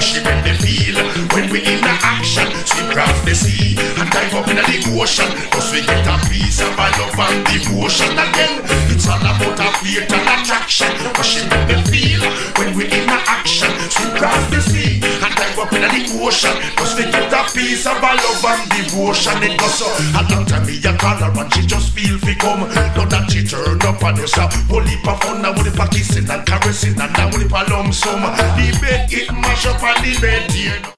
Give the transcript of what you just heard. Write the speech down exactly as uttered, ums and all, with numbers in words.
where she make me feel when we in a action. Swim across the sea and dive up in the ocean. Cause we get a piece of our love and devotion. Again, it's all about a faith and attraction. Where she make me feel when we in a action. Swim across the sea and dive up in the ocean. Cause we get a piece of our love and devotion. It goes so a long time me a call her and she just feel fi come. Now that she turn up on us, whole heap of fun, now heap of kissing and caressing, and now heap of lump sum. The bed it mash up and the bed tear.